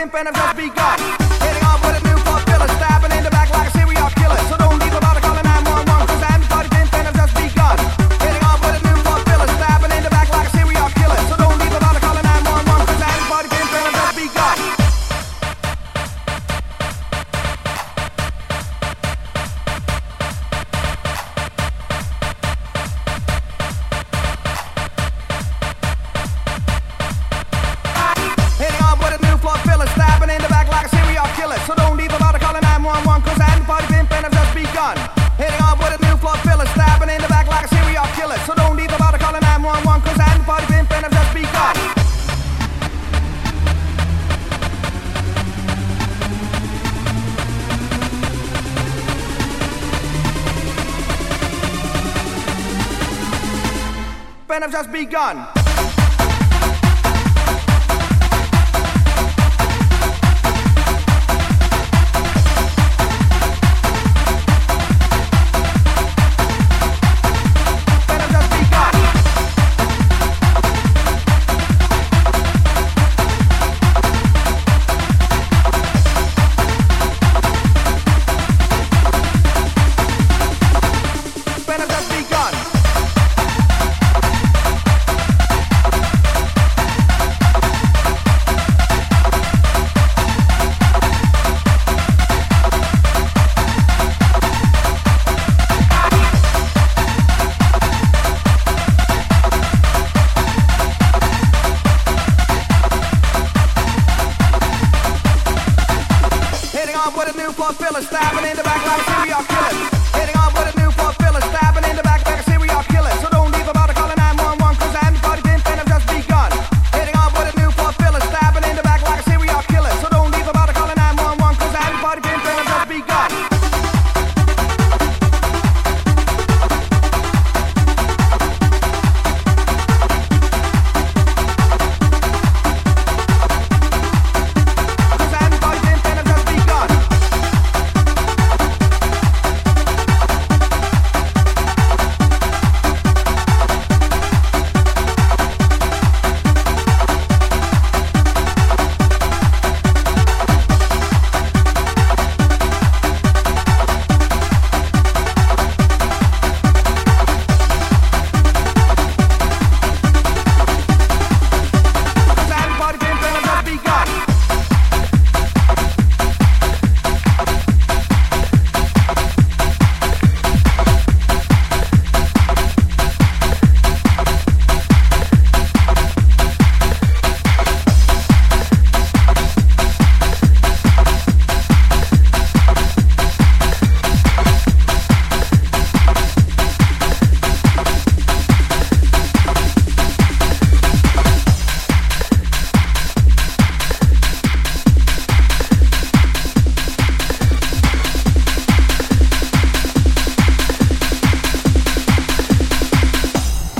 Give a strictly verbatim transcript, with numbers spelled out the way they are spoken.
pimp and I've just begun. Hitting off with a new floor filler, stabbing in the back like a serial killer. So don't even bother calling nine one one, cause I'm the party pimp and I've just begun. Hitting off with a new floor filler, stabbing in the back like a serial killer. So don't even bother calling nine one one, cause I'm the party pimp and I've just begun. Stabbing in the back like a serial killer. So don't even bother calling nine one one, cause I'm the party pimp and I've just begun. Hitting off with a new floor filler, stabbing in the back like a serial killer. So don't even bother calling nine one one, cause I'm the party pimp and I've just begun. And I've just begun. With a new floor filler, stabbing in the back like a serial killer.